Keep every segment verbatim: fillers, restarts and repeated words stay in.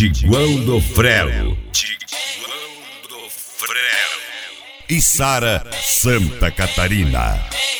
Tiguão do Frelo, Tiguão do Frelo e Sara Santa Catarina.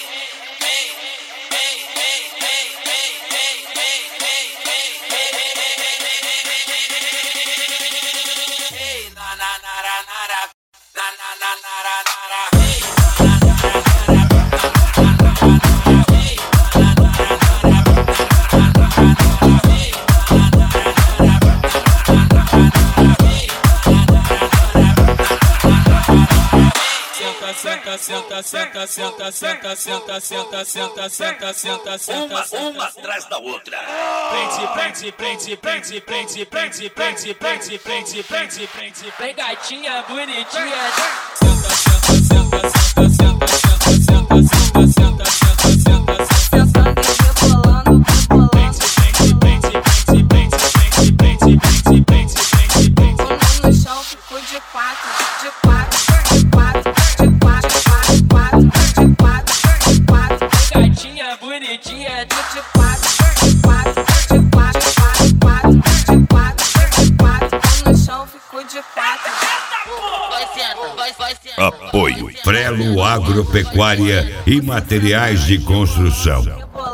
Senta, senta, senta, senta, senta, senta, senta, senta, senta, senta, senta, uma, uma atrás da outra. Prende, prende, prende, prende, prende, prende, prende, prende, prende, prende, prende, vem gatinha bonitinha. Senta, senta, senta, senta, senta, senta, senta, senta, senta, senta, sentando e rebolando, rebolando. Prende, prende, prende, prende, prende, prende, prende, prende, prende, prende. Como no chão ficou de quatro, de quatro, de quatro, de quatro, de quatro, de quatro, de quatro. Gatinha bonitinha, de quatro, de quatro, de quatro, de quatro, de quatro, de quatro. Como no chão ficou de quatro. Vai sendo, vai, vai sendo. Apoio Frelo Agropecuária e Materiais de Construção.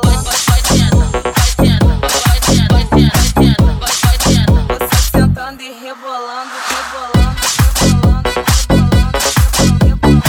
Sentando e rebolando, rebolando, rebolando, rebolando,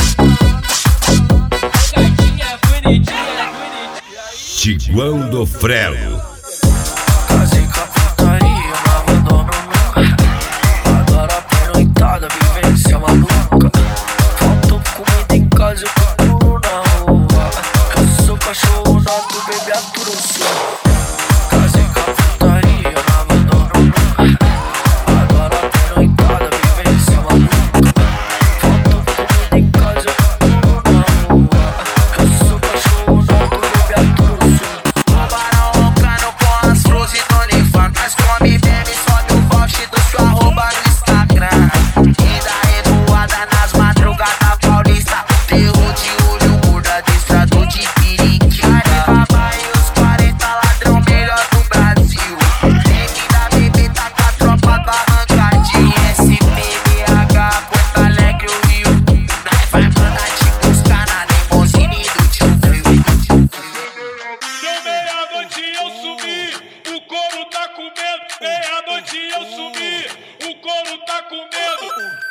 gatinha bonitinha, bonitinha. Tiguão do Frelo. Casei com a putaria, mas mandou no nunca. Adoro a pernoitada, vivência maluca. Faltou comida em casa, eu procuro na rua. Eu sou cachorro nato, bebê aturo sua. Casei com a putaria, mas mandou no nunca. Adoro a pernoitada, vivência maluca. Faltou comida em casa, eu procuro na rua. Eu sou cachorro nato, bebê aturo sua. Abarão roncando com as flores e Tony Fan. Nós come e bebe, sobe o post do seu arroba no Instagram. E da revoada nas madrugadas paulista. Terror de olho, gorda, destrador de periquita. Papai e os quarenta ladrão melhor do Brasil. Tem da bebê, tá com a tropa do arrancadinho. S P B H, Porto Alegre, o Rio. Nós vai mandar te buscar na limousine do tio Frio. Deu meia-noite eu subi, o couro tá com medo. Meia-noite eu subi, o couro tá com medo.